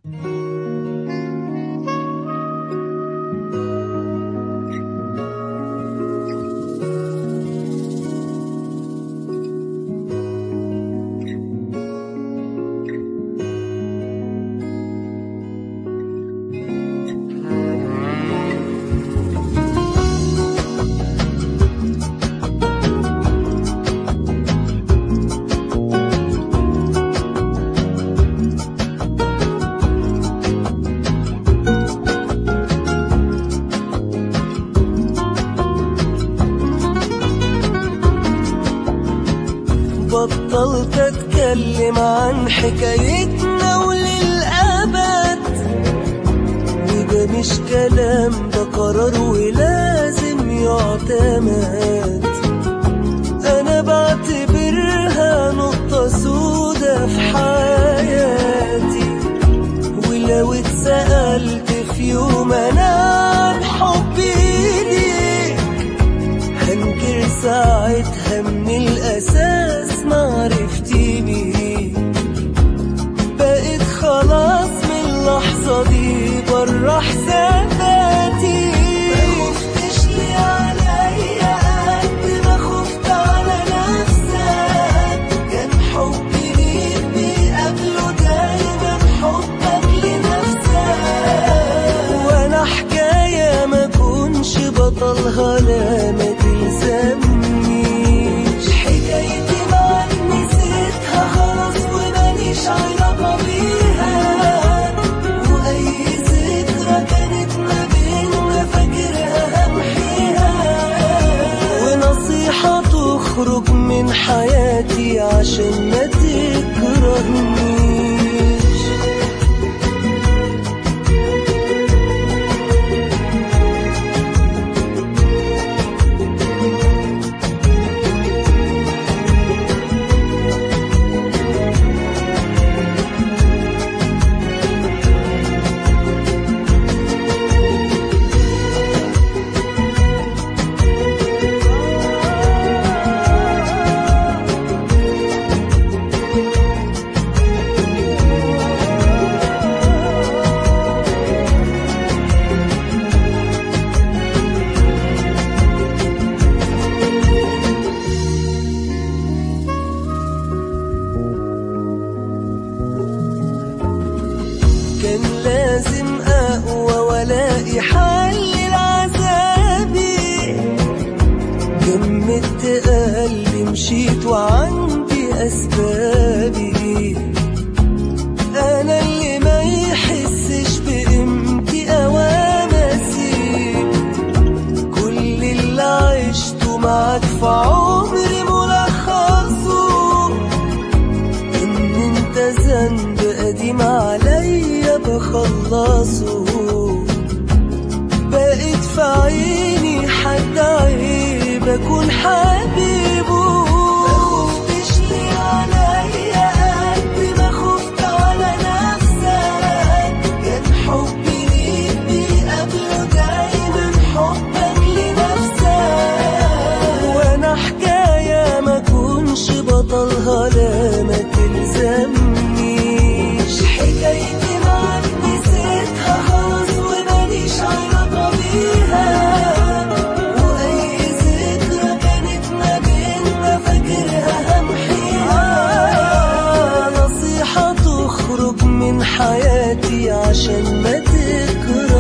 بطلت اتكلم عن حكايتنا وللأبد، وده مش كلام، ده قرار ولازم يعتمد. انا بعتبرها نقطة سودة في حياتي، ولو اتسألت في يوم انا عن حبي ليك هنكر ساعتها من الاساس معرفتي بيك. بقيت خلاص من اللحظة دي بره حساباتي. مخفتش ليه عليا قد ما خفت على نفسك، كان حبي ليك بيقابله دايما حبك لنفسك. وانا حكاية ما كنش بطلها لا ما تلزمنيش، حكايتي معاك نسيتها خلاص وماليش علاقة بيها، وأي ذكرى كانت ما بينا فاكرها همحيها. ونصيحة تخرج من حياتي عشان ما تكرهنيش. كان لازم أقوى ولاقي حل لعذابي، جمدت قلبي مشيت وعندي أسبابي. أنا اللي ما يحسش بقيمتي أوام أسيب كل اللي عشته معاك في عمري ملخصه إن أنت ذنب قديم عليا بخلصه. بقيت في عيني حد عيب أكون حبيبه. مخفتش ليه عليا قد ما خفت على نفسك، كان حبي ليك بيقابله دايما حبك لنفسك. وانا حكاية ما كنش بطلها لا ما تلزمنيش، حكايتي معاك نسيتها خلاص وماليش علاقة بيها، وأي ذكرى كانت ما بينا فاكرها همحيها. نصيحة تخرج من حياتي عشان ما تكره